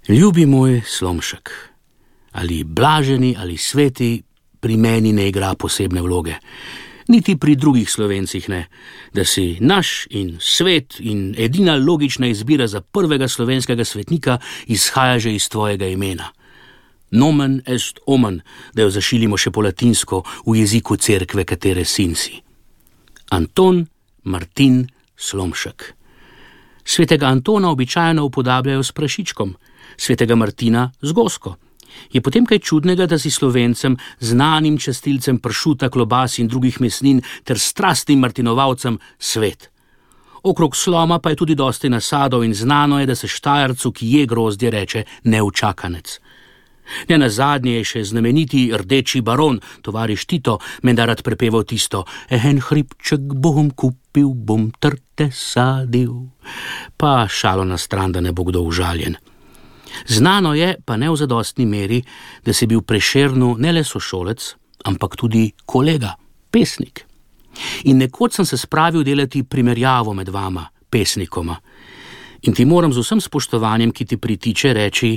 Ljubi moj Slomšek, ali blaženi ali sveti pri meni ne igra posebne vloge. Niti pri drugih Slovencih ne, da si naš in svet in edina logična izbira za prvega slovenskega svetnika izhaja že iz tvojega imena. Nomen est omen, da jo zašilimo še po latinsko v jeziku cerkve, katere sin si. Anton Martin Slomšek. Svetega Antona običajno upodabljajo s prašičkom, svetega Martina z gosko. Je potem kaj čudnega, da si Slovencem, znanim častilcem pršuta, klobas in drugih mesnin ter strastnim martinovalcem svet. Okrog sloma pa je tudi dosti nasadov in znano je, da se Štajercu, ki je grozdje, reče neučakanec. Ne nazadnje je še znameniti rdeči baron, tovariš Tito, menda rad prepeval tisto en hribček bom kupil, bom trte sadil. Pa šalo na stran, da ne bo kdo užaljen. Znano je, pa ne v zadostni meri, da si bil Prešernu ne le sošolec, ampak tudi kolega, pesnik. In nekoč sem se spravil delati primerjavo med vama, pesnikoma. In ti moram z vsem spoštovanjem, ki ti pritiče, reči,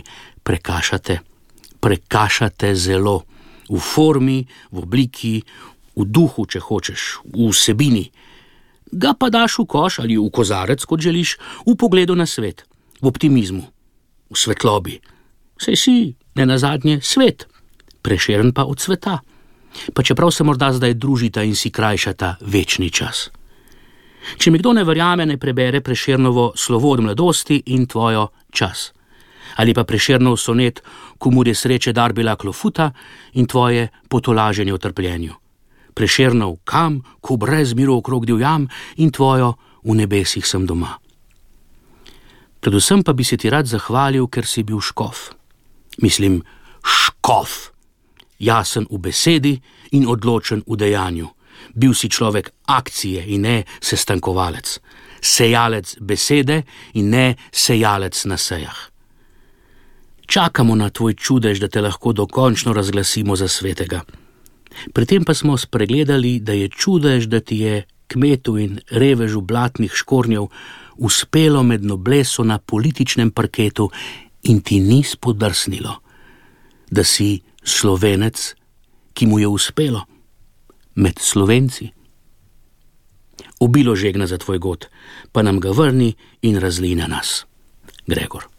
prekašate zelo. V formi, v obliki, v duhu, če hočeš, v vsebini. Ga pa daš v koš ali v kozarec, kot želiš, v pogledu na svet, v optimizmu, v svetlobi. Saj si, ne nazadnje, svet, Prešern pa od sveta. Pa čeprav se morda zdaj družita in si krajšata večni čas. Če mi kdo ne verjame, ne prebere Prešernovo slovo od mladosti in tvojo čas. Ali pa Prešernov sonet, komur je sreče dar bila klofuta in tvoje potolaženje v trpljenju. Prešernov kam, ko brez miru okrog divjam in tvojo v nebesih sem doma. Predvsem pa bi se ti rad zahvalil, ker si bil škof. Mislim, škof. Jasen v besedi in odločen v dejanju. Bil si človek akcije in ne sestankovalec. Sejalec besede in ne sejalec na sejah. Čakamo na tvoj čudež, da te lahko dokončno razglasimo za svetega. Pri tem pa smo spregledali, da je čudež, da ti je kmetu in revežu blatnih škornjev uspelo med nobleso na političnem parketu in ti ni spodrsnilo, da si Slovenec, ki mu je uspelo med Slovenci. Obilo žegna za tvoj god, pa nam ga vrni in razlij na nas. Gregor.